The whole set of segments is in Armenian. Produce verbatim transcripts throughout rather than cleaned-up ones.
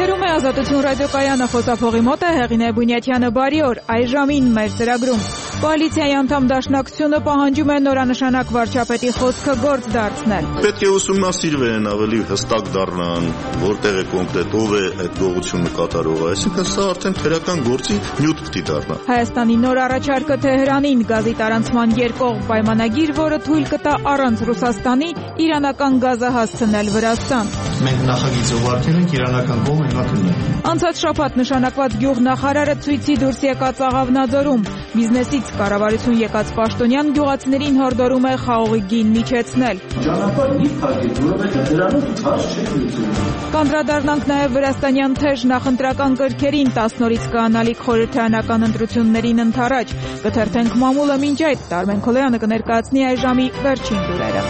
Եթերում է Ազատություն ռադիոկայանը, խոսափողի մոտ է Հեղինե Բունյաթյանը, բարի օր, այս ժամին մեր ծրագրում։ Կոալիցիայի անդամ Դաշնակցությունը պահանջում է նորանշանակ վարչապետի խոսքը գործ դարձնել։ Պետք է ուսումնասիրվեն, ավելի հստակ դառնան, որտեղ է կոնկրետ ով է այդ գողությունը կատարողը, այսինքն սա արդեն քրեական գործի նյութ պիտի դառնա։ Հայաստանի նոր առաջարկը Թեհրանին, գազի տարանցման երկկողմ պայմանագիր, որը թույլ կտա առանց Ռուսաստանի իրանական գազը հասցնել Վրաստան։ Մենք նախագիծ ուղարկել ենք իրանական կողմը ընդունել։ Անցած շաբաթ նշանակված գյուղնախարարը ցույցի դուրս եկած Աղավնաձորում բիզնեսից կառավարություն եկած պաշտոնյան գյուղացիներին հորդորում է խաղողի գին միջեցնել։ Ճանապարհ մի փակել, որովհետև դրանով քաշ չի լուծում։ Կանդրադառնանք նաև վրաստանյան թեժ նախընտրական կրքերին, տասն օրից կհանալիք խորհրդարանական ընտրություններին ընդառաջ։ Կթերթենք մամուլը, մինչ այդ Տարմեն Քոլոյանը կներկայացնի այս ժամի վերջին լուրերը։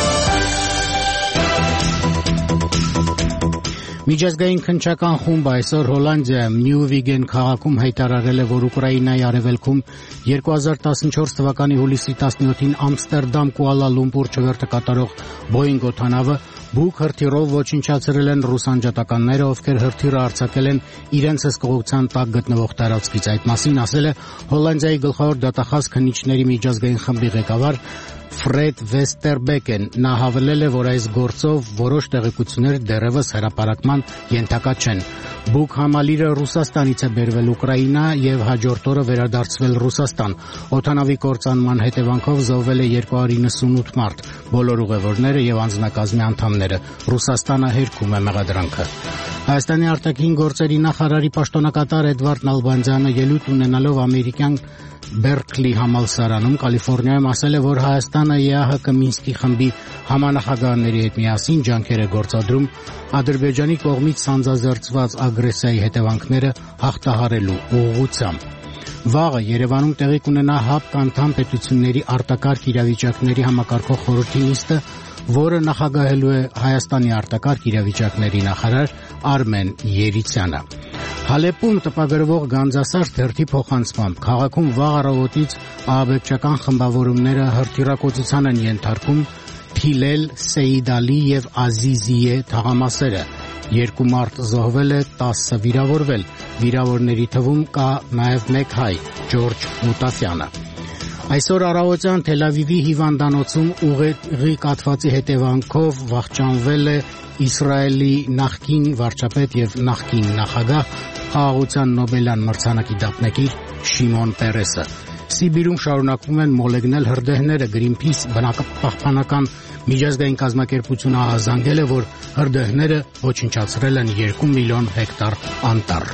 Միջազգային քննչական խումբը այսօր Հոլանդիայում Նյու-Վիգեն քաղաքում հայտարարել է, որ Ուկրաինայի արևելքում երկու հազար տասնչորս թվականի հուլիսի տասնյոթին Ամստերդամ-Կուալա Լումպուր չվերթը կատարող Boeing օդանավը բուք հրթիռով ոչնչացրել են ռուս անջատականները, ովքեր հրթիռը արձակել են իրենց հսկողության տակ գտնվող տարածքից։ Այդ մասին ասել է Հոլանդիայի գլխավոր դատախազ քննիչների միջազգային խմբի ղեկավար Ֆրեդ Վեստերբեկեն։ Նա հավելել է, որ այս գործով որոշ տեղեկություններ դեռևս հրապարակման ենթակա չեն։ Բուք համալիրը Ռուսաստանից է բերվել Ուկրաինա եւ հաջորդ օրը վերադարձվել Ռուսաստան։ Օդանավի կործանման հետևանքով զոհվել է երկու հարյուր նվսանութ մարդ, բոլոր ուղևորները եւ անձնակազմի անդամները։ Ռուսաստանը հերքում է մեղադրանքը։ Հայաստանի արտաքին գործերի նախարարի պաշտոնակատար Էդվարդ Նալբանդյանը ելույթ ունենալով ամերիկյան Բերքլի համալսարանում Կալիֆոռնիայում ասել է, որ Հայաստանը ԵԱՀԿ Մինսկի խմբի համանախագահների հետ միասին ջանքեր է գործադրում Ադրբեջանի կողմից սանձազերծված ագրեսիայի հետևանքները հաղթահարելու ուղղությամբ։ Վաղը Երևանում տեղի կունենա ՀԱՊԿ անդամ պետությունների արտակարգ իրավիճակների համակարգող խորհրդի նիստը, որը նախագահելու է Հայաստանի արտակարգ իրավիճակների նախարար Արմեն Երիցյանը։ Հալեպում տպագրվող Գանձասար թերթի փոխանցմամբ քաղաքում վաղ առավոտից ահաբեկչական խմբավորումները հրթիռակոծության են ենթարկում Փիլել, Սեյդալի եւ Ազիզիե թաղամասերը։ Երկու մարդ զոհվել է, տասը վիրավորվել։ Վիրավորների թվում կա նաև մեկ հայ՝ Ջորջ Մուտաֆյանը։ Այսօր առավոտյան Թել Ավիվի հիվանդանոցում ուղեղի կաթվածի հետևանքով վախճանվել է Իսրայելի նախկին վարչապետ եւ նախկին նախագահ, խաղաղության Նոբելյան մրցանակի դափնեկիր Շիմոն Պերեսը։ Սիբիրում շարունակվում են մոլեգնել հրդեհները։ Greenpeace բնակապահպանական միջազգային կազմակերպությունը ահազանգել է, որ հրդեհները ոչնչացրել են երկու միլիոն հեկտար անտառ։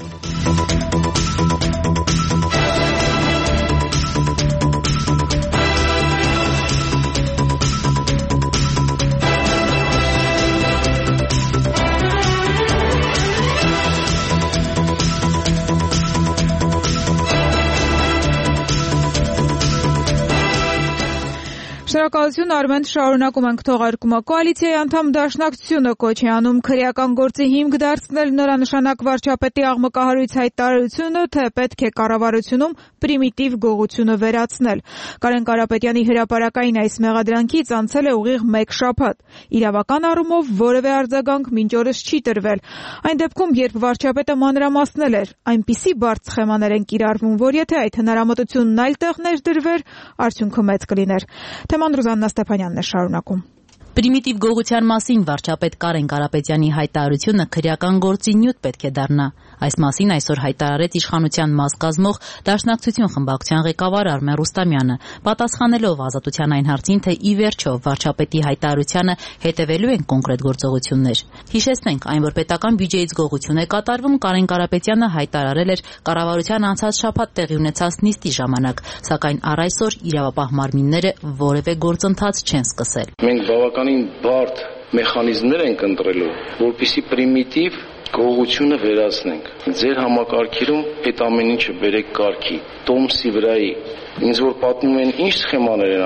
Շնորհակալություն Արմեն, շարունակում ենք թողարկումը։ Կոալիցիայի անդամ Դաշնակցությունը կոչ է անում քրեական գործի հիմք դարձնել նորանշանակ վարչապետի աղմկահարույց հայտարարությունը, թե պետք է կառավարությունում պրիմիտիվ գողությունը վերացնել։ Կարեն Կարապետյանի հրապարակային այս մեղադրանքից անցել է ուղիղ մեկ շաբաթ։ Իրավական առումով որևէ արձագանք մինչ օրս չի տրվել։ Այն դեպքում, երբ վարչապետը մանրամասնել էր, այնպիսի բարդ սխեմաներ են կիրառվում, որ եթե այդ հնարամտությունն այլ տեղներ դրվեր, արդյունքը մեծ կլիներ։ Թեման Ռուզաննա Ստեփանյանն է շարունակում։ Պրիմիտիվ գողության մասին վարչապետ Կարեն Կարապետյանի հայտարարությունը քրեական գործի նյութ պետք է դառնա։ Այս մասին այսօր հայտարարեց իշխանության մաս կազմող Դաշնակցություն խմբակցության ղեկավար Արմեն Ռուստամյանը, պատասխանելով Ազատության այն հարցին, թե ի վերջո վարչապետի հայտարարությանը հետևելու են կոնկրետ գործողություններ։ Հիշեցնենք, այն որ պետական բյուջեից գողություն է կատարվում, Կարեն Կարապետյանը հայտարարել էր կառավարության անցած շաբաթ տեղի ունեցած նիստի ժամանակ, սակայն առ այսօր իրավապահ մարմինները որևէ գործընթաց չեն սկսել։ Մենք բավականին բարդ մեխանիզմներ ենք ընտրելու, որպեսզի պրիմիտիվ գողությունը վերացնենք։ Ձեր համակարգերում այդ ամեն ինչը բերեք կարգի, տոմսի վրայի։ Ինձ որ պատմում են ինչ սխեմաներ են անում,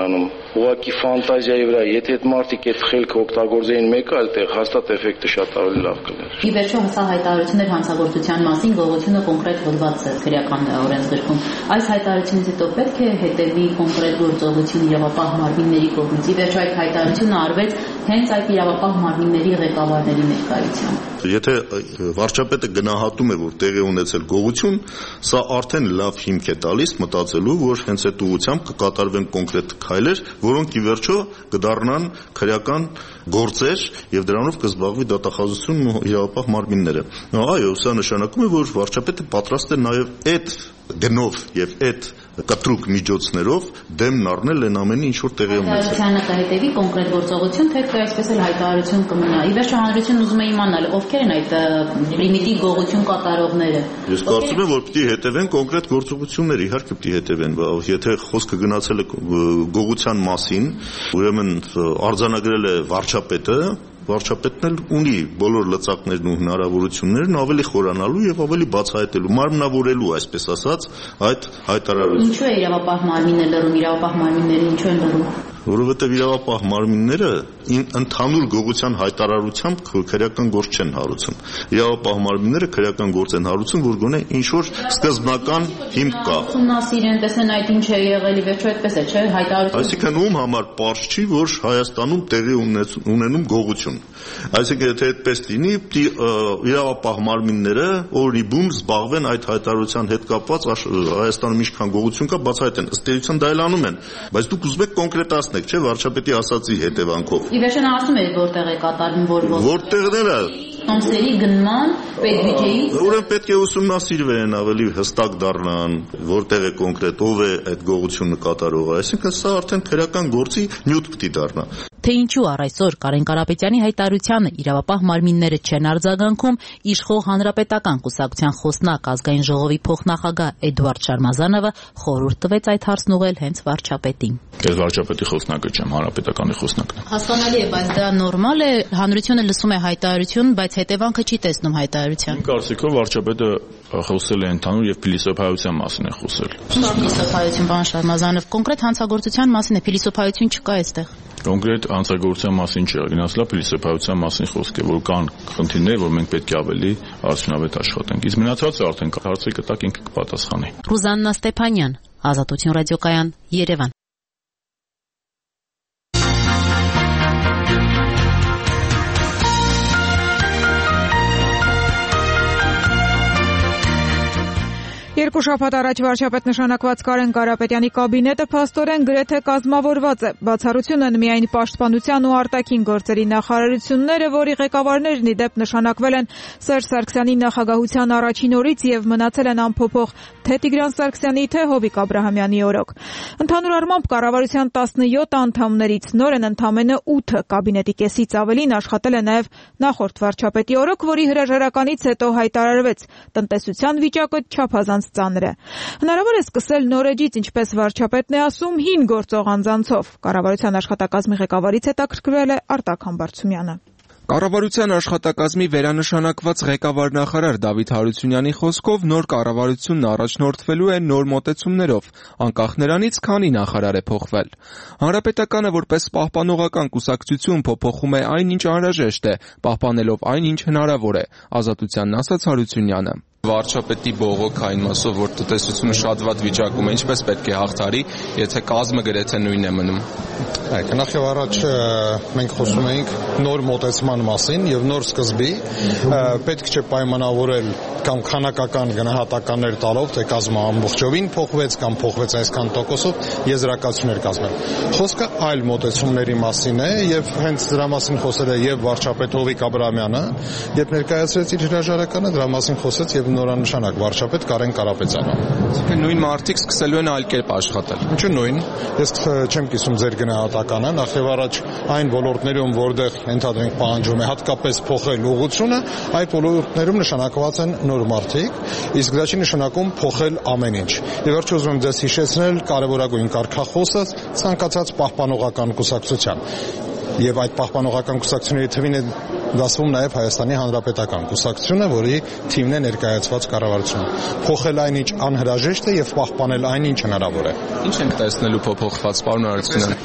ուղղակի ֆանտազիայի վրա, եթե այդ մարդիկ այդ խելքը օգտագործեին մեկ այլ տեղ, հաստատ էֆեկտը շատ ավելի լավ կլիներ։ Ի վերջո հսա հայտարարություններ հանցագործության մասին գողությունը կոնկրետ հոդված է քրեական օրենսգրքում։ Այս հայտարարությունից հետո պետք է հետևի կոնկրետ գործողություն իրավապահ մարմինների կողմից։ Ի վերջո այդ հայտարարությունը արվեց հենց այդ իրավապահ մարմինների ղեկավարների ներկայությամբ։ Եթե վարչապետը գնահատում է, որ տեղի ունեցել գողություն, սա արդեն լավ հիմք է տալիս մտածելու, որ հենց այդ ուղղությամբ կկատարվեն կոնկրետ քայլեր, որոնք ի վերջո կդառնան քրեական գործեր եւ դրանով կզբաղվի դատախազությունն ու իրավապահ մարմինները։ Այո, սա նշանակում է, որ վարչապետը պատրաստ է նաեւ այդ գնով եւ այդ կտրուկ միջոցներով դեմն առնել այն ամենին, ինչ որ տեղի ունեցել։ Հայտարարությանը կհետևի կոնկրետ գործողություն, թե թե այսպես էլ հայտարարություն կմնա։ Ի վերջո հանրությունն ուզում է իմանալ, ովքեր են այդ պրիմիտիվ գողություն կատարողները։ Ես կարծում եմ, որ պիտի հետևեն կոնկրետ գործողություններ, իհարկե պիտի հետևեն, եթե խոսքը գնացել է գողության մասին, ուրեմն արձանագրել է վարչապետը, վարչապետն էլ ունի բոլոր լծակներն ու հնարավորություններն ավելի խորանալու եւ ավելի բացահայտելու, մարմնավորելու, այսպես ասած, այդ հայտարարությունը։ Ինչու է իրավապահ մարմինը լռում, իրավապահ մարմինները ինչու են լռում։ Որովհետև իրավապահ մարմինները ընդհանուր գողության հայտարարությամբ քրեական գործ չեն հարուցում։ Իրավապահ մարմինները քրեական գործ են հարուցում, որ գոնե ինչ որ սկզբնական հիմք կա։ Ուսումնասիրեն, տեսնեն այդ ինչ է եղել, ի վերջո այդպես է, չէ՞, հայտարարություն։ Այսինքն ում համար պարզ չի, որ Հայաստանում տեղի ունենում գողություն։ Այսինքն եթե այդպես լինի, պիտի իրավապահ մարմինները օրիբում զբաղվեն այդ հայտարարության հետ կապված Հայաստանում ինչքան գողություն կա, բացահայտեն։ Ըստ էության դա էլ անում են, բայց դուք ուզում եք կոնկրետացնել, չէ՞, վարչապետի ասածի հետևանքով։ Ի վերջո նա ասում է որտեղ է կատարվում, որ որտեղն է տոմսերի գնման պետբյուջեից։ Ուրեմն պետք է ուսումնասիրվեն, ավելի հստակ դառնան, որտեղ է կոնկրետ ով է այդ գողությունը կատարողը, այսինքն սա արդեն քրեական գործի նյութ պիտի դառնա։ Թե ինչու առ այսօր Կարեն Կարապետյանի հայտարարությանը իրավապահ մարմինները չեն արձագանքում, իշխող հանրապետական կուսակցության խոսնակ ազգային ժողովի փոխնախագահ Էդուարդ Շարմազանովը խորհուրդ տվեց այդ հարցն ուղղել հենց վարչապետին։ Ես վարչապետի խոսնակը չեմ, հանրապետականի խոսնակն եմ։ Հասկանալի է, բայց դա նորմալ է, հանրությունը լսում է հայտարարություն, բայց հետևանքը չի տեսնում հայտարարության։ Իմ կարծիքով վարչապետը խոսել է ընդհանուր եւ փիլիսոփայության մասին է խոսել։ Փիլիսոփայություն, պարոն Շարմազանով, կոնկրետ հանցագործության մասին է, փիլիսոփայություն չկա այստեղ։ Կոնկրետ հանցագործության մասին չի, գնացել փիլիսոփայության մասին խոսք է, որ կան խնդիրներ, որ մենք պետք է ավելի արդյունավետ աշխատենք։ Իսկ մնացածը արդեն հարցի կտակ ինքը կպատասխանի։ Ռուզաննա Ստեփանյան, Ազատություն ռադիոկայան, Երևան։ Երկու շաբաթ առաջ վարչապետ նշանակված Կարեն Կարապետյանի կաբինետը փաստորեն գրեթե կազմավորված է։ Բացառություն են միայն պաշտպանության ու արտաքին գործերի նախարարությունները, որի ղեկավարներն ի դեպ նշանակվել են Սերժ Սարգսյանի նախագահության առաջին օրից եւ մնացել են անփոփոխ թե Տիգրան Սարգսյանի, թե Հովիկ Աբրահամյանի օրոք։ Ընդհանուր առմամբ կառավարության տասնյոթ անդամներից նորեն ընդամենը ութը կաբինետի կեսից ավելին աշխատել է նաեւ նախորդ վարչապետի օրոք, որի հրաժարականից հետո հայտարարվեց տնտեսության վիճակը չափազանց ծանր է։ Հնարավոր է սկսել նոր էջից, ինչպես վարչապետն է ասում, հին գործող անձանցով։ Կառավարության աշխատակազմի ղեկավարից հետաքրքրվել է Արտակ Համբարձումյանը։ Կառավարության աշխատակազմի վերանշանակված ղեկավար-նախարար Դավիթ Հարությունյանի խոսքով նոր կառավարությունն առաջնորդվելու է նոր մոտեցումներով, անկախ նրանից, քանի նախարար է փոխվել։ Հանրապետականը որպես պահպանողական կուսակցություն փոփոխում է այն, ինչ անհրաժեշտ է, պահպանելով այն, ինչ հնարավոր է, Ազատությանն ասաց Հարությունյանը։ Վարչապետի բողոք այն մասով, որ տնտեսությունը շատ վատ վիճակում է, ինչպես պետք է հաղթարի, եթե կազմը գրեթե նույնն է մնում։ Նախ եւ առաջ մենք խոսում էինք նոր մոտեցման մասին եւ նոր սկզբի, պետք չէ պայմանավորել կամ քանակական գնահատականներ տալով, թե կազմը ամբողջովին փոխվեց կամ փոխվեց այսքան տոկոսով, եզրակացություններ կազմել։ Խոսքը այլ մոտեցումների մասին է եւ հենց դրա մասին խոսել է եւ վարչապետ Հովիկ Աբրահամյանը, երբ ներկայացրեց իր հրաժարականը, դրա մասին խոսեց եւ նորանշանակ վարչապետ Կարեն Կարապետյանը։ Այսինքն նույն մարդիկ սկսելու են այլ կերպ աշխատել։ Ինչու նույն։ Ես չեմ կիսում ձեր գնահատականը, նախ եւ առաջ այն ոլորտներում, որտեղ ընդհանրենք պահանջում է հատկապես փոխել ուղղությունը, այդ ոլորտներում նշանակված են նոր մարդիկ, իսկ դա չի նշանակում փոխել ամեն ինչ։ Եվ վերջ ուզում եմ ձեզ հիշեցնել կարևորագույն կարգախոսը ցանկացած պահպանողական կուսակցության։ Եվ այդ պահպանողական կուսակցությունների թվին է դասվում նաև Հայաստանի Հանրապետական կուսակցությունը, որի թիմն է ներկայացված կառավարությունում։ Փոխել այն ինչ անհրաժեշտ է եւ պահպանել այն ինչ հնարավոր է։ Ինչ ենք տեսնելու փոփոխված, պարոն Հարությունյան։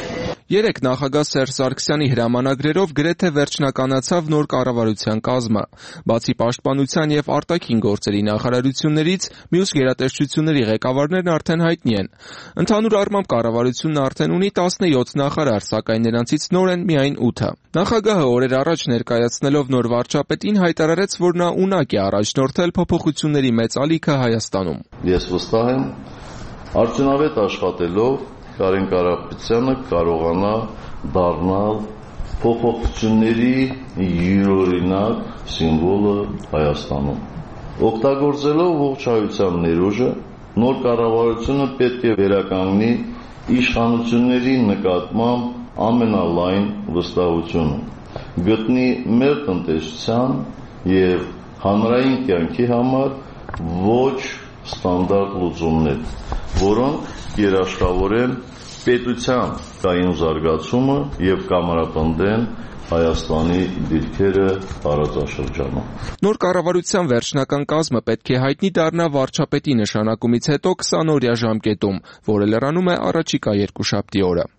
Երեկ նախագահ Սերժ Սարգսյանի հրամանագրերով գրեթե վերջնականացավ նոր կառավարության կազմը։ Բացի պաշտպանության եւ արտաքին գործերի նախարարություններից, մյուս գերատեսչությունների ղեկավարներն արդեն հայտնի են։ Ընդհանուր առմամբ կառավարությունն արդեն ունի տասնյոթ նախարար, սակայն նրանցից նոր են միայն ութը։ Նախագահը օրեր առաջ ներկայացնելով նոր վարչապետին հայտարարեց, որ նա ունակ է առաջնորդել փոփոխությունների մեծ ալիքը Հայաստանում։ Ես վստահ եմ, արդյունավետ աշխատելով Կարեն Կարապետյանը կարողանա դառնալ փոփոխությունների յուրօրինակ սիմվոլը Հայաստանում։ Օգտագործելով ողջ հայության ներուժը, նոր կառավարությունը պետք է վերականգնի իշխանությունների նկատմամբ ամենալայն վստահությունը, գտնի մեր տնտեսության և հանրային կյանքի համար ոչ ստանդարտ լուծումներ, որոնք երաշխավորեն պետության կայուն զարգացումը և կամրապնդեն Հայաստանի դիրքերը տարածաշրջանում։ Նոր կառավարության վերջնական կազմը պետք է հայտնի դառնա վարչապետի նշանակումից հետո քսանօրյա ժամկետում, որը լրանում է առաջիկա երկուշաբթի օրը։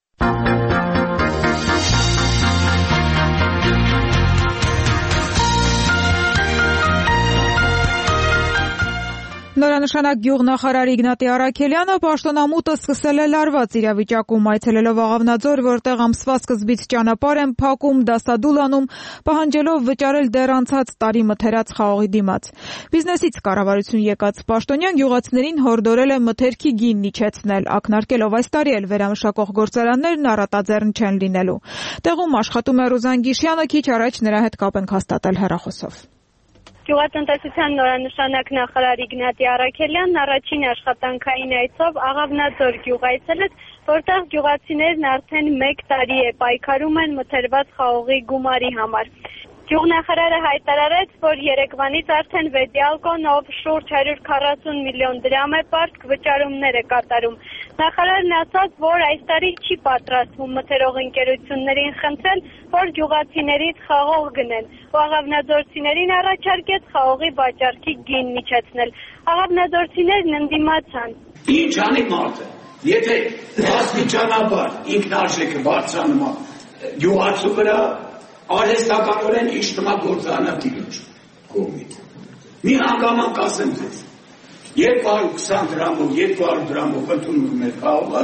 Նորանշանակ գյուղնախարար Իգնատի Առաքելյանը պաշտոնամուտը սկսել է լարված իրավիճակում, այցելելով Աղավնաձոր, որտեղ ամսվա սկզբից ճանապարհ են փակում, դասադուլ անում, պահանջելով վճարել դեռ անցած տարի մթերած խաղողի դիմաց։ Բիզնեսից կառավարություն եկած պաշտոնյան գյուղացիներին հորդորել է մթերքի գինն իջեցնել, ակնարկելով այս տարի էլ վերամշակող գործարաններն առատաձեռն չեն լինելու։ Տեղում աշխատում է Ռուզան Գիշյանը, քիչ առաջ նրա հետ կապ ենք հաստատել հեռախոսով։ Գյուղատնտեսության նորանշանակ նախարար Իգնատի Առաքելյանն առաջին աշխատանքային այցով Աղավնաձոր գյուղ այցելեց, որտեղ գյուղացիներն արդեն մեկ տարի է պայքարում են մթերված խաղողի գումարի համար։ Գյուղնախարարը հայտարարեց, որ երեկվանից արդեն Վեդիալկոնով շուրջ հարյուր քառասուն միլիոն դրամ է պարտք վճարումներ է կատարում։ Նախարարն ասաց, որ այս տարի չի պատրաստվում մթերող ընկերություններին խնդրել, որ գյուղացիներից խաղող գնեն, ու աղավնաձորցիներին առաջարկեց խաղողի վաճառքի գինն իջեցնել։ Աղավնաձորցիներն ընդդիմացան։ Ինչ անի մարդը, եթե աստիճանաբար ինքնարժեքը բարձրանում է գյուղացու վրա, արհեստականորեն իշխնում է գործարանատիրոջ կողմից։ Մի հանգամանք ասեմ ձեզ, երկու հարյուր քսան դրամով, երկու հարյուր դրամով ընդունում էր խաղողը,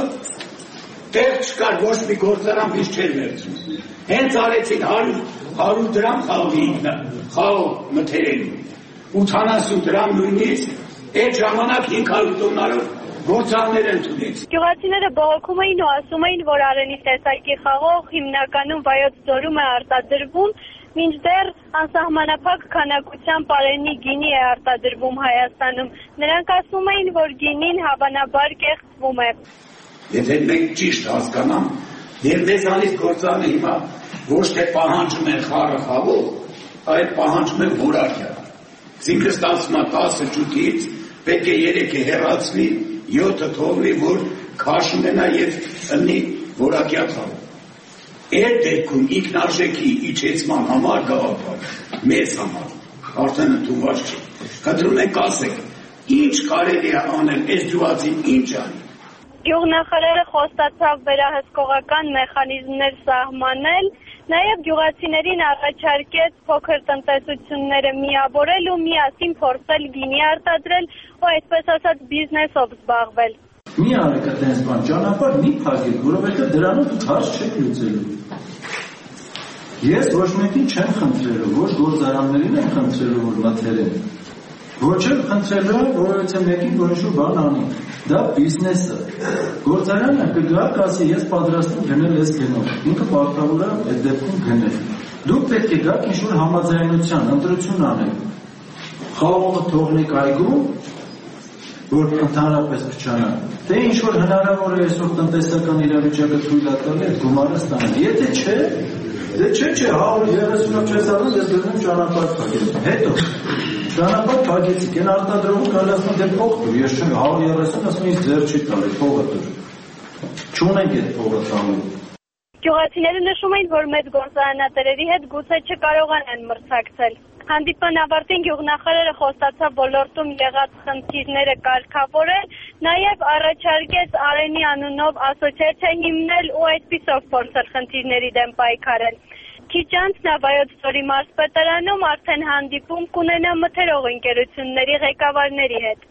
տեղ չկար ոչ մի գործարան բիզ չէր վերցնում։ Հենց արեցին հարյուր դրամ խաղողի խաղող մթերելու, ութանասուն դրամ նույնիսկ այդ ժամանակ հինգ հարյուր տոննարով գործարներ ընդունեց։ Գյուղացիները բողոքում էին ու ասում էին, որ Արենի տեսակի խաղող հիմնականում Վայոց ձորում է արտադրվում, մինչդեռ անսահմանափակ քանակությամբ Արենի գինի է արտադրվում Հայաստանում։ Նրանք ասում էին, որ գինին հավանաբար կեղծվում է։ Եթե մենք ճիշտ հասկանամ, եւ մեզանից գործարանը հիմա ոչ թե պահանջում են խառը խաղող, այլ պահանջում են որակյալ։ Այսինքն ստացվում է տասը ջութից պետք է երեքը հեռացվի, յոթը թողնի, որ քաշ ունենա եւ ընի որակյալ խաղող։ Այդ դեպքում ինքնարժեքի իջեցման համար գաղափար մեզ համար արդեն ընդունված չի։ Խնդրում ենք ասեք, ինչ կարելի է անել, այս գյուղացին ինչ անի։ Գյուղնախարարը խոստացավ վերահսկողական մեխանիզմներ սահմանել, նաև գյուղացիներին առաջարկեց փոքր տնտեսությունները միավորել ու միասին փորձել գինի արտադրել ու այսպես ասած բիզնեսով զբաղվել։ Մի արեք այդպես բան, ճանապարհ մի փակեք, որովհետև դրանով դուք հարց չեք լուծելու։ Ես ոչ մեկին չեմ խնդրելու, ոչ գործարաններին եմ խնդրելու, որ մթերեն։ Ոչ էլ խնդրելու եմ, որովհետև մեկին որոշու բան անի։ Դա բիզնես է։ Գործարանը կգա, կասի, ես պատրաստ եմ գնել այս գնով։ Ինքը պարտավոր է այդ դեպքում գնել։ Դուք պետք է գաք ինչ-որ համաձայնության, ընտրություն անեք։ Խաղողը թողնեք այգում, որ ընդհանրապես փչանա։ Դե ինչ որ հնարավոր է այսօր տնտեսական իրավիճակը թույլ է տալի այդ գումարը ստանալ։ Եթե չէ, դե չէ, չէ, հարյուր երեսունով չես անում, ես գնում ճանապարհ փակել։ Հետո ճանապարհ փակեցիք, այն արտադրողը կարելի ասում դե փող դու, ես չեմ հարյուր երեսուն, ասում ինձ ձեռ չի տալի, փողը դու։ Չունենք այդ փողը տալու։ Գյուղացիները նշում էին, որ մեծ գործարանատերերի հետ գուցե չկարողանան մրցակցել։ Հանդիպման ավարտին գյուղնախարարը խոստացավ ոլորտում եղած խնդիրները կարգավորել, նաև առաջարկեց Արենի անունով ասոցիացիա հիմնել ու այդպիսով փորձել խնդիրների դեմ պայքարել։ Քիչ անց նա Վայոց ձորի մարզպետարանում արդեն հանդիպում կունենա մթերող ընկերությունների ղեկավարների հետ։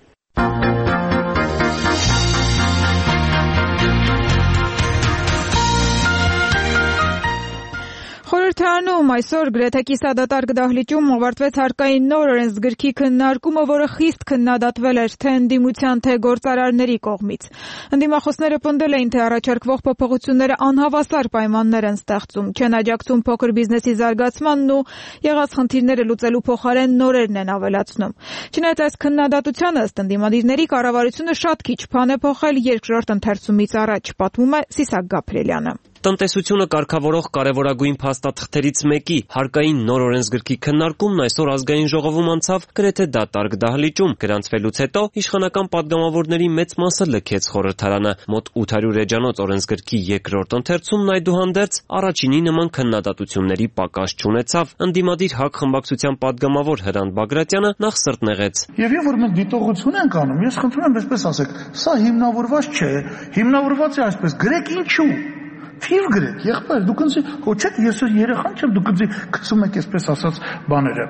Խորհրդարանում այսօր գրեթե կիսադատարկ դահլիճում ավարտվեց հարկային նոր օրենսգրքի քննարկումը, որը խիստ քննադատվել էր թե ընդդիմության, թե գործարարների կողմից։ Ընդդիմախոսները պնդել էին, թե առաջարկվող փոփոխությունները անհավասար պայմաններ են ստեղծում, չեն աջակցում փոքր բիզնեսի զարգացմանն ու եղած խնդիրները լուծելու փոխարեն նորերն են ավելացնում։ Չնայած այս քննադատությանը, ըստ ընդդիմադիրների, կառավարությունը շատ քիչ բան է փոխել երկրորդ ընթերցումից առաջ, պատմում է Սիսակ Գաբրելյանը։ Տնտեսությունը կարգավորող կարևորագույն փաստաթղթերից մեկի հարկային նոր օրենսգրքի քննարկումն այսօր ազգային ժողովում անցավ գրեթե դատարկ դահլիճում։ Գրանցվելուց հետո իշխանական պատգամավորների մեծ մասը լքեց խորհրդարանը։ Մոտ ութ հարյուր էջանոց օրենսգրքի երկրորդ ընթերցումն այդուհանդերձ առաջինի նման քննադատությունների պակաս չունեցավ։ Ընդդիմադիր ՀԱԿ խմբակցության պատգամավոր Հրանտ Բագրատյանը նախ սրտնեղեց։ Եվ երբ որ մենք դիտողություն ենք անում, ես խնդրում եմ այսպես ասեք, սա հիմնավորված չէ, հիմնավորված է այսպես, գրեք ինչու։ Թիվ գրեք, եղբայր, դուք ինձ հոչեք, ես երեխան չեմ, դուք ինձ գցում եք այսպես ասած բաները։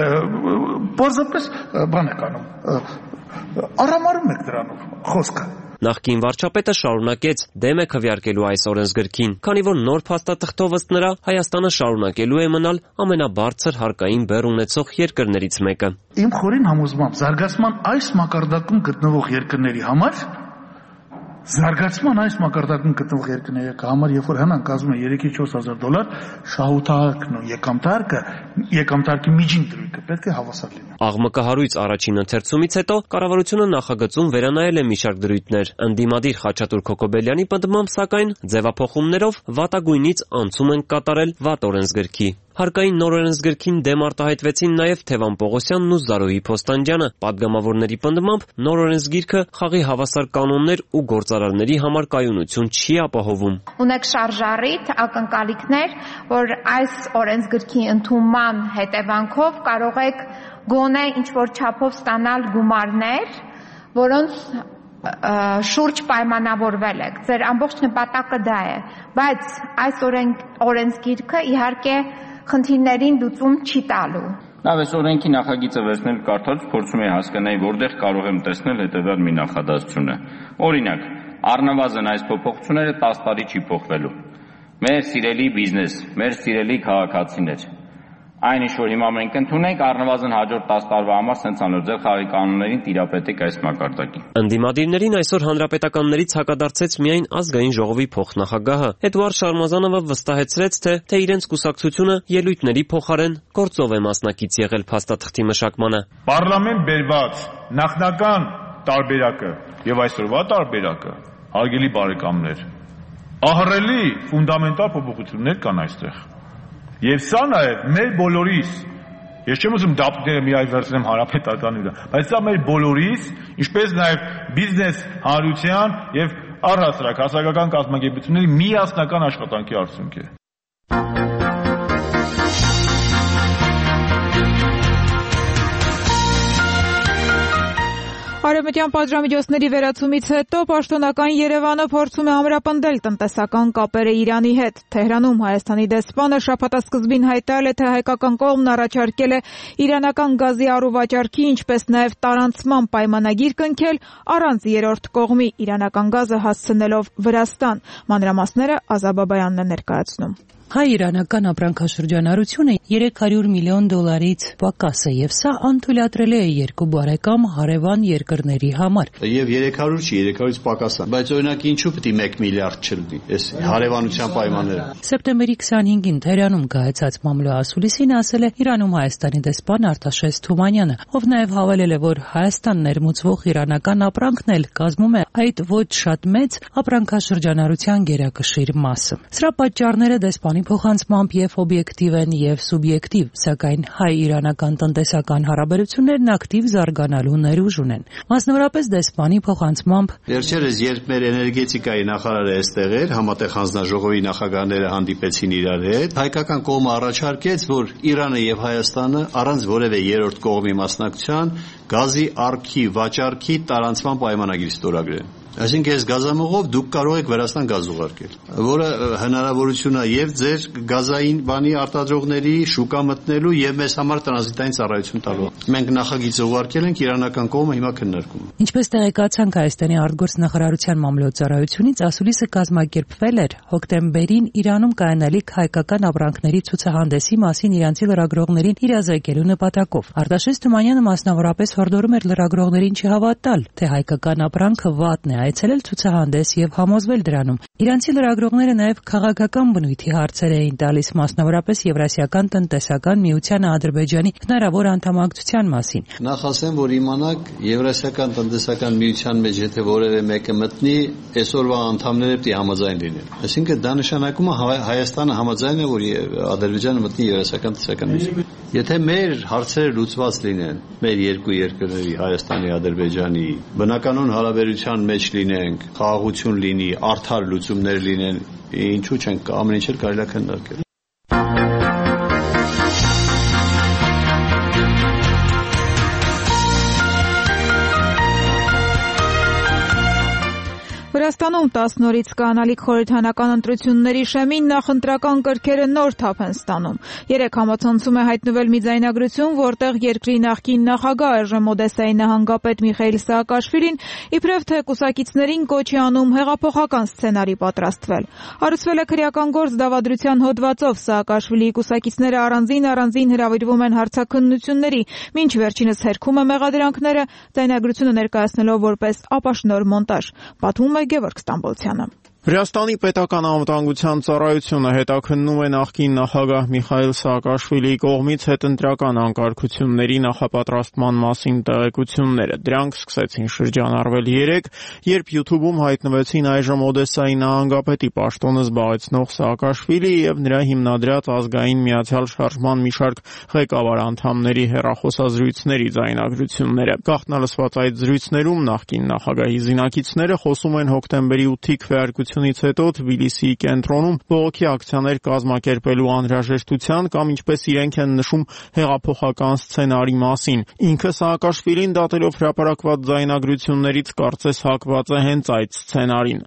Պարզապես բան եք անում։ Արամարում եք դրանով խոսքը։ Նախկին վարչապետը շարունակեց դեմ է քվեարկելու այս օրենսգրքին, քանի որ նոր փաստաթղթով ըստ նրա Հայաստանը շարունակելու է մնալ ամենաբարձր հարկային բեռ ունեցող երկրներից մեկը։ Իմ խորին համոզմամբ զարգացման այս մակարդակում գտնվող երկրների համար Զարգացման այս մակարդակում գտնվող երկրների համար, երբ որ հնան կազմում է երեքից չորս հազար դոլար, շահութարկն ու եկամտարկը, եկամտարկի միջին դրույթը պետք է հավասար լինի։ Աղմկահարույց առաջին ընթերցումից հետո կառավարությունը նախագծում վերանայել է մի շարք դրույթներ։ Ընդդիմադիր Խաչատուր Քոքոբելյանի պնդմամբ, սակայն ձևափոխումներով վատագույնից անցում են կատարել վատ օրենսգրքի։ Հարկային նոր օրենսգրքին դեմ արտահայտվեցին նաև Թևան Պողոսյանն ու Զարուհի Փոստանջյանը։ Պատգամավորների պնդմամբ նոր օրենսգիրքը խաղի հավասար կանոններ ու գործարարների համար կայունություն չի ապահովում։ Ունեք շարժառիթ, ակնկալիքներ, որ այս օրենսգրքի ընդունման հետևանքով կարող եք գոնե ինչ-որ չափով ստանալ գումարներ, որոնց շուրջ պայմանավորվել եք։ Ձեր ամբողջ նպատակը դա է, բայց այս օրենսգիրքը իհարկե խնդիրներին լուծում չի տալու։ Լավ, այս օրենքի նախագիծը վերցնել կարդալուց փորձում եմ հասկանալ, որտեղ կարող եմ տեսնել հետևյալ մի նախադասությունը։ Օրինակ, առնվազն այս փոփոխությունները տասը տարի չի փոխվելու։ Մեր սիրելի բիզնես, մեր սիրելի քաղաքացիներ, այն ինչ որ հիմա մենք ընդունենք, առնվազն հաջորդ տասը տարվա համար սենց անոր ձեր խաղի կանոններին տիրապետեք այս մակարդակին։ Ընդդիմադիրներին այսօր հանրապետականներից հակադարձեց միայն ազգային ժողովի փոխնախագահը։ Էդուարդ Շարմազանովը վստահեցրեց, թե թե իրենց կուսակցությունը ելույթների փոխարեն գործով է մասնակից եղել փաստաթղթի մշակմանը։ Պարլամենտ բերված նախնական տարբերակը եւ այսօրվա տարբերակը, հարգելի բարեկամներ, ահռելի ֆունդամենտալ փոփոխություններ կան այստեղ։ Եվ սա նաև մեր բոլորիս, ես չեմ ուզում դապները միայն վերցնեմ հանրապետականի վրա, բայց սա մեր բոլորիս, ինչպես նաև բիզնես հանրության եւ առհասարակ հասարակական կազմակերպությունների միասնական աշխատանքի արդյունք է։ Արևմտյան պատժամիջոցների վերացումից հետո պաշտոնական Երևանը փորձում է ամրապնդել տնտեսական կապերը Իրանի հետ։ Թեհրանում Հայաստանի դեսպանը շաբաթասկզբին հայտարարել է, թե հայկական կողմն առաջարկել է իրանական գազի առուվաճառքի, ինչպես նաև տարանցման պայմանագիր կնքել առանց երրորդ կողմի, իրանական գազը հասցնելով Վրաստան։ Մանրամասները Ազա Բաբայանն է ներկայացնում։ Հայ-իրանական ապրանքաշրջանառությունը երեք հարյուր միլիոն դոլարից պակաս է, եւ սա անթույլատրելի է երկու բարեկամ հարևան երկրների համար։ Եվ երեք հարյուր չի, երեք հարյուրից պակաս է, բայց օրինակ ինչու պետք է մեկ միլիարդ չլինի, այս հարևանության պայմանները։ Սեպտեմբերի քսանհինգին Թեհրանում կայացած մամլո ասուլիսին ասել է Իրանում Հայաստանի դեսպան Արտաշես Թումանյանը, ով նաև հավելել է, որ Հայաստան ներմուծվող իրանական ապրանքն էլ կազմում է այդ ոչ շատ մեծ ապրանքաշրջանառության գերակշիռ մասը։ Սրա պատճառները դեսպանի դեսպանի փոխանցմամբ եւ օբյեկտիվ են եւ սուբյեկտիվ, սակայն հայ-իրանական տնտեսական հարաբերություններն ակտիվ զարգանալու ներուժ ունեն։ Մասնավորապես դեսպանի փոխանցմամբ Վերջերս երբ մեր էներգետիկայի նախարարը այստեղ էր, համատեղ հանձնաժողովի նախագահները հանդիպեցին իրար հետ, հայկական կողմը առաջարկեց, որ Իրանը եւ Հայաստանը առանց որևէ երրորդ կողմի մասնակցության գազի առքի վաճառքի տարանցման պայմանագիր ստորագրեն։ Այսինքն այս գազամուղով դուք կարող եք Վրաստան գազ ուղարկել, որը հնարավորություն է եւ ձեր գազային բանի արտադրողների շուկա մտնելու եւ մեզ համար տրանզիտային ծառայություն տալու։ Մենք նախագիծ ուղարկել ենք, իրանական կողմը հիմա քննարկում է։ Ինչպես տեղեկացանք Հայաստանի արտգործնախարարության մամլոյցարայությունից, ասուլիսը կազմակերպվել էր հոկտեմբերին Իրանում կայանալիք հայկական ապրանքների ցուցահանդեսի մասին իրանցի լրագրողներին իրազեկելու նպատակով։ Արտաշես Թումանյանը մասնավորապես հորդորում էր լրագրողներին չհավատալ, թե հայկական ապրանքը վատն է այցելել ցուցահանդես եւ համոզվել դրանում։ Իրանցի լրագրողները նաեւ քաղաքական բնույթի հարցեր էին տալիս, մասնավորապես Եվրասիական տնտեսական միության Ադրբեջանի հնարավոր անդամակցության մասին։ Նախ ասեմ, որ իմանաք Եվրասիական տնտեսական միության մեջ եթե որևէ մեկը մտնի, այսօրվա անդամները պետք է համաձայն լինեն։ Այսինքն դա նշանակում է Հայաստանը համաձայն է, որ Ադրբեջանը մտնի Եվրասիական տնտեսական միություն։ Եթե մեր հարցերը լուծված լինեն, մեր երկու երկրների Հայաստանի, Ադրբեջանի բնականon հարաբերության մեջ լինենք, խաղաղություն լինի, արդար լուծումներ լինեն, ինչու՞ չենք ամեն ինչ կարելի է քննարկել։ Վրաստանում տասն օրից կանալիք խորհրդանական ընտրությունների շեմին նախընտրական կրքերը նոր թափ են ստանում։ Երեք համացանցում է հայտնվել մի ձայնագրություն, որտեղ երկրի նախկին նախագահ այժմ Օդեսայի նահանգապետ Միխայիլ Սաակաշվիլին իբրև թե կուսակիցներին կոչ է անում հեղափոխական սցենարի պատրաստվել։ Հարուցվել է քրեական գործ դավադրության հոդվածով, Սաակաշվիլիի կուսակիցները առանձին առանձին հրավիրվում են հարցաքննությունների, մինչ վերջինս հերքում է մեղադրանքները, ձայնագրությունը ներկայացնելով որպես ապաշնոր մոնտաժ։ Պատմում է Գևորգ Ստամբոլցյանը։ Վրաստանի պետական անվտանգության ծառայությունը հետաքննում է նախկին նախագահ Միխայիլ Սաակաշվիլիի կողմից հետընտրական անկարգությունների նախապատրաստման մասին տեղեկությունները։ Դրանք սկսեցին շրջանառվել երեկ, երբ YouTube-ում հայտնվեցին այժմ Օդեսայի նահանգապետի պաշտոնը զբաղեցնող Սաակաշվիլի եւ նրա հիմնադրած ազգային միացյալ շարժման մի շարք ղեկավար անդամների հեռախոսազրույցների ձայնագրությունները։ Գաղտնալսված այդ զրույցներում նախկին նախագահի զինակիցները խոսում են հոկտեմբերի ութի քվեարկության հետո Թբիլիսիի կենտրոնում բողոքի ակցիաներ կազմակերպելու անհրաժեշտության կամ ինչպես իրենք են նշում հեղափոխական սցենարի մասին։ Ինքը Սաակաշվիլին դատելով հրապարակված ձայնագրություններից կարծես հակված է հենց այդ սցենարին։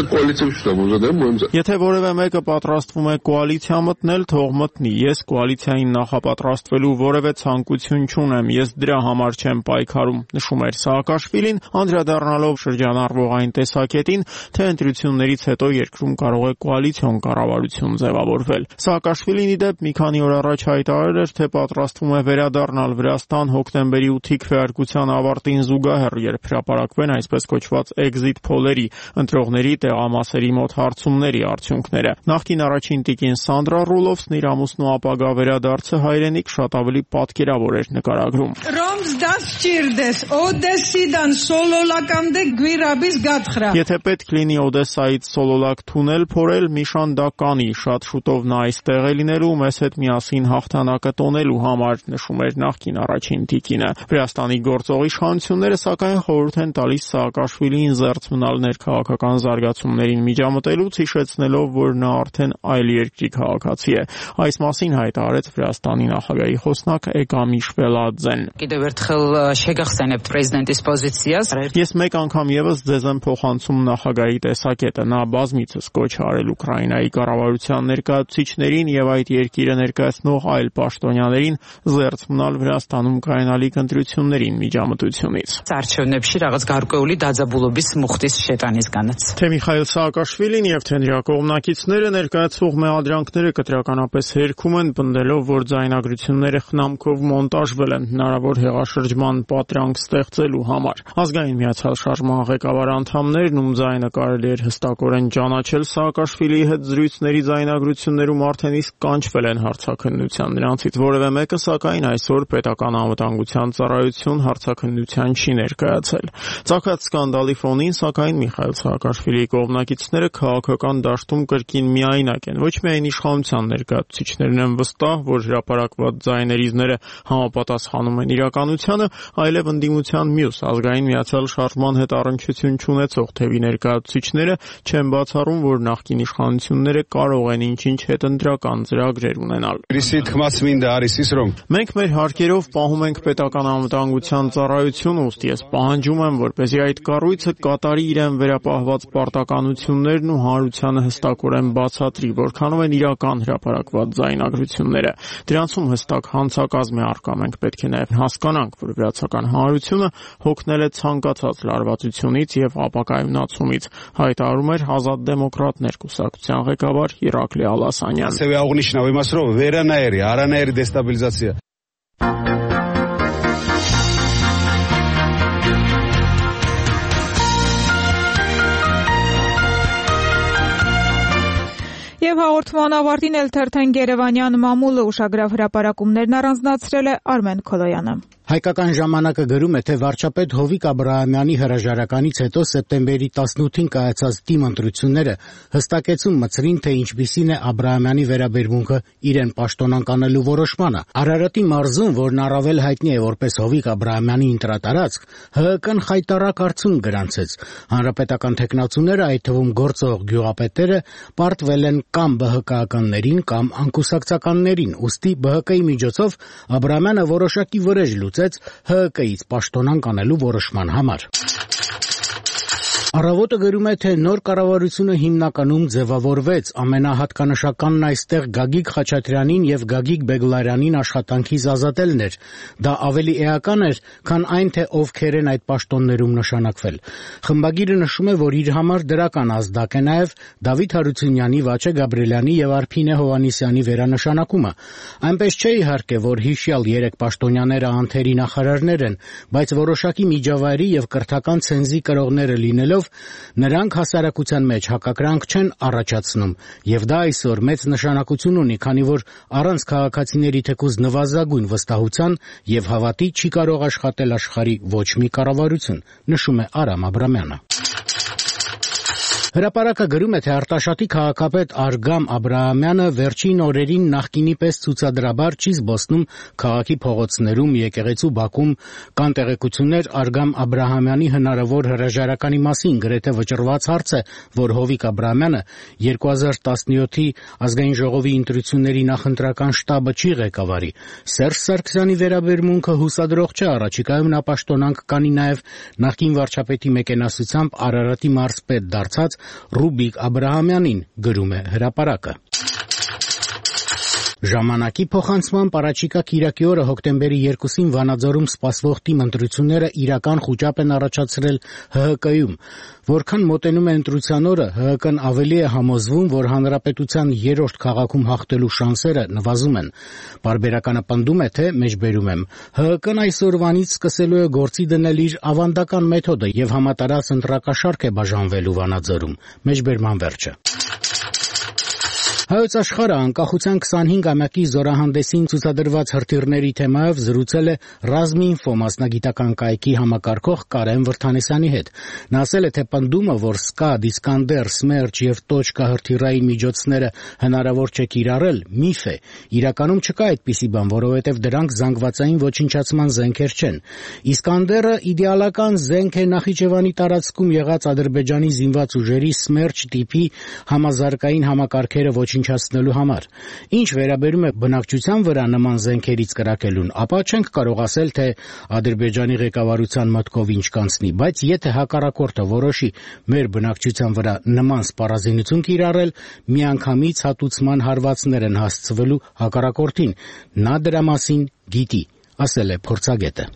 Եթե որևէ մեկը պատրաստվում է կոալիցիա մտնել, թող մտնի։ Ես կոալիցիային նախապատրաստվելու որևէ ցանկություն չունեմ, ես դրա համար չեմ պայքարում, նշում էր Սաակաշվիլին, անդրադառնալով շրջանառվող այն տեսակետին, թե ընտրությունների հետո երկրում կարող է կոալիցիոն կառավարություն ձևավորվել։ Սաակաշվիլին ի դեպ մի քանի օր առաջ հայտարարել էր, թե պատրաստվում է վերադառնալ Վրաստան հոկտեմբերի ութի քվեարկության ավարտին զուգահեռ, երբ հրապարակվեն այսպես կոչված exit poll-երի, ընտրողների տեղամասերի մոտ հարցումների արդյունքները։ Նախկին առաջին տիկին Սանդրա Ռուլովսն իր ամուսնու ապագա վերադարձը հայրենիք շատ ավելի պատկերավոր էր նկարագրում։ Եթե պետք լինի Օդեսայից սոլոլակ թունել փորել, Միշան դա կանի, շատ շուտով նա այստեղ է լինելու մեզ հետ միասին հաղթանակը տոնելու համար, նշում էր նախկին առաջին տիկինը։ Վրաստանի գործող իշխանությունները սակայն խորհուրդ են տալիս Սաակաշվիլիին զերծ մնալ ներքաղաքական զարգացումներին միջամտելուց, հիշեցնելով, որ նա արդեն այլ երկրի քաղաքացի է։ Այս մասին հայտարարեց Վրաստանի նախագահի խոսնակ Էկամի Շվելաձեն։ Ես մեկ անգամ եւս ձեզ եմ փոխանցում նախագահի տեսակետը, նա բազմիցս կոչ արել Ուկրաինայի կառավարության ներկայացուցիչներին եւ այդ երկիրը ներկայացնող այլ պաշտոնյաներին զերծ մնալ Վրաստանում կայանալիք ընտրություններին միջամտությունից։ Թե Միխայիլ Սաակաշվիլին եւ թե նրա կողմնակիցները ներկայացվող մեղադրանքները կտրականապես հերքում են, պնդելով, որ ձայնագրությունները խնամքով մոնտաժվել են հնարավոր հեղաշրջման պատրանք ստեղծելու համար։ Ազգային միացյալ շարժման ղեկավար անդամներն ում ձայնը կարելի էր հստակ հստակորեն ճանաչել Սաակաշվիլիի հետ զրույցների ձայնագրություններում արդեն իսկ կանչվել են հարցաքննության։ Նրանցից որևէ մեկը, սակայն, այսօր պետական անվտանգության ծառայություն հարցաքննության չի ներկայացել։ Ծագած սկանդալի ֆոնին, սակայն, Միխայիլ Սաակաշվիլիի կողմնակիցները քաղաքական դաշտում կրկին միայնակ են։ Ոչ միայն իշխանության ներկայացուցիչներն են վստահ, որ հրապարակված ձայներիզները համապատասխանում են իրականությանը, այլև ընդդիմության մյուս ազգային միացյալ շարժման հետ առնչություն չունեցող թևի ներկայացուցիչները չեն բացառում, որ նախկին իշխանությունները կարող են ինչ-ինչ հետընտրական ծրագրեր ունենալ։ Մենք մեր հարկերով պահում ենք պետական անվտանգության ծառայություն, ուստի ես պահանջում եմ, որպեսզի այդ կառույցը կատարի իրեն վերապահված պարտականություններն ու հանրությանը հստակորեն բացատրի, որքանով են իրական հրապարակված ձայնագրությունները։ Դրանցում հստակ հանցակազմ է առկա, մենք պետք է նաև հասկանանք, որ վրացական հանրությունը հոգնել է ցանկացած լարվածությունից եւ ապակայունացումից, հայտարարում էր Ազատ դեմոկրատներ կուսակցության ղեկավար Իրակլի Ալասանյանը։ Եվ հաղորդման ավարտին էլ թերթենք Երևանյան մամուլը ուշագրավ հրապարակումներն առանձնացրել է Արմեն Քոլոյանը։ Հայկական ժամանակը գրում է, թե վարչապետ Հովիկ Աբրահամյանի հրաժարականից հետո սեպտեմբերի տասնութին կայացած թիմ ընտրությունները հստակեցում մցրին, թե ինչպիսին է Աբրահամյանի վերաբերմունքը իրեն պաշտոնանկանելու որոշմանը։ Արարատի մարզում, որն առավել հայտնի է որպես Հովիկ Աբրահամյանի ընտրատարածք, ՀՀԿ-ն խայտառակ արդյունք գրանցեց։ Հանրապետական թեկնածուները, այդ թվում գործող գյուղապետերը, պարտվել են կամ ԲՀԿ-ականներին, կամ անկուսակցականներին, ուստի ԲՀԿ-ի միջոցով Աբրահամյանը որոշակի վրեժ լուծեց ՀՀԿ-ից պաշտոնանկանելու որոշման համար։ Առավոտը գրում է, թե նոր կառավարությունը հիմնականում ձևավորվեց, ամենահատկանշականն այստեղ Գագիկ Խաչատրյանին եւ Գագիկ Բեգլարյանին աշխատանքից ազատելն էր։ Դա ավելի էական էր, քան այն, թե ովքեր են այդ պաշտոններում նշանակվել։ Խմբագիրը նշում է, որ իր համար դրական ազդակ է նաեւ Դավիթ Հարությունյանի, Վաչե Գաբրիելյանի եւ Արփինե Հովհաննիսյանի վերանշանակումը։ Այնպես չէ իհարկե, որ հիշյալ երեք պաշտոնյաները անթերի նախարարներ են, բայց որոշակի միջավայրի եւ կրթական ցենզի կրողները լինելով նրանք հասարակության մեջ հակակրանք չեն առաջացնում, եւ դա այսօր մեծ նշանակություն ունի, քանի որ առանց քաղաքացիների թեկուզ նվազագույն վստահության եւ հավատի չի կարող աշխատել աշխարհի ոչ մի կառավարություն, նշում է Արամ Աբրամյանը։ Հրապարակը գրում է, թե Արտաշատի քաղաքապետ Արգամ Աբրահամյանը վերջին օրերին նախկինի պես ցուցադրաբար չի զբոսնում քաղաքի փողոցներում, եկեղեցու բակում, կան տեղեկություններ Արգամ Աբրահամյանի հնարավոր հրաժարականի մասին, գրեթե վճռված հարց է, որ Հովիկ Աբրահամյանը երկու հազար տասնյոթի ազգային ժողովի ընտրությունների նախընտրական շտաբը չի ղեկավարի։ Սերժ Սարգսյանի վերաբերմունքը հուսադրող չէ, առաջիկայում նա պաշտոնանկ կանի նաև նախկին վարչապետի մեկենասությամբ Արարատի մարզպետ դարձած Ռուբիկ Աբրահամյանին, գրում է հրապարակը։ Ժամանակի փոխանցմամբ առաջիկա կիրակի օրը հոկտեմբերի երկուսին Վանաձորում սպասվող թիմ ընտրությունները իրական խուճապ են առաջացրել ՀՀԿ-ում։ Որքան մոտենում է ընտրության օրը, ՀՀԿ-ն ավելի է համոզվում, որ հանրապետության երրորդ քաղաքում հաղթելու շանսերը նվազում են։ Պարբերականը պնդում է, թե մեջբերում եմ, ՀՀԿ-ն այսօրվանից սկսելու է գործի դնել իր ավանդական մեթոդը եւ համատարած ընտրակաշարք է բաժանվելու Վանաձորում։ Մեջբերման վերջը։ Հայոց աշխարհը անկախության քսանհինգամյակի զորահանդեսին ցուցադրված հրթիռների թեմայով զրուցել է Ռազմինֆո մասնագիտական կայքի համակարգող Կարեն Վրդանեսյանի հետ։ Նա ասել է, թե պնդումը, որ Սկադ, Իսկանդեր, Սմերջ եւ Տոչկա հրթիռային միջոցները հնարավոր չէ կիրառել, միֆ է։ Իրականում չկա այդպիսի բան, որովհետեւ դրանք զանգվածային ոչնչացման զենքեր չեն։ Իսկանդերը իդեալական զենք է Նախիջևանի տարածքում եղած Ադրբեջանի զինված ուժերի Սմերջ տիպի համազարգային համակարգերը ոչնչացնելու համար։ Ինչ վերաբերում է բնակչության վրա նման զենքերից կրակելուն, ապա չենք կարող ասել, թե Ադրբեջանի ղեկավարության մտքով ինչ կանցնի, բայց եթե հակառակորդը որոշի մեր բնակչության վրա նման սպառազինություն կիրառել, միանգամից հատուցման հարվածներ են հասցվելու հակառակորդին։ Նա դրա մասին գիտի, ասել է փորձագետը։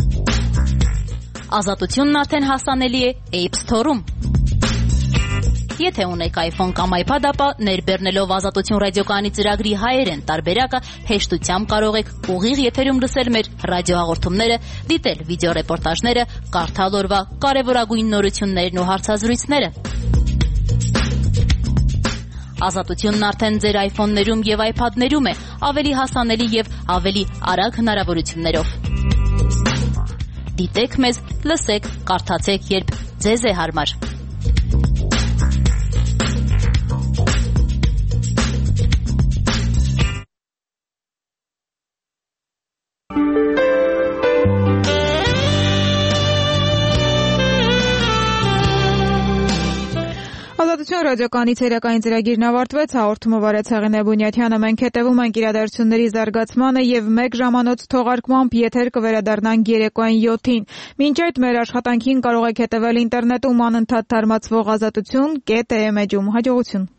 Ազատությունն արդեն հասանելի է App Store-ում։ Եթե ունեք iPhone կամ iPad, ապա ներբեռնելով Ազատություն ռադիոկայանի ծրագրի հայերեն տարբերակը հեշտությամբ կարող եք ուղիղ եթերում լսել մեր ռադիոհաղորդումները, դիտել վիդեոռեպորտաժները, կարդալ օրվա կարևորագույն նորություններն ու հարցազրույցները։ Ազատությունն արդեն ձեր iPhone-ներում եւ iPad-ներում է, ավելի հասանելի եւ ավելի արագ հնարավորություններով։ Դիտեք մեզ, լսեք, կարդացեք, երբ ձեզ է հարմար։ Ազատություն ռադիոկայանի ցերեկային ծրագիրն ավարտվեց, հաղորդումը վարեց Հեղինե Բունյաթյանը, մենք հետևում ենք իրադարձությունների զարգացմանը եւ մեկ ժամանոց թողարկմամբ եթեր կվերադառնանք երեկոյան յոթին։ Մինչ այդ մեր աշխատանքին կարող եք հետևել ինտերնետում անընդհատ թարմացվող ազատություն կետ է էմ էջում։ Հաջողություն։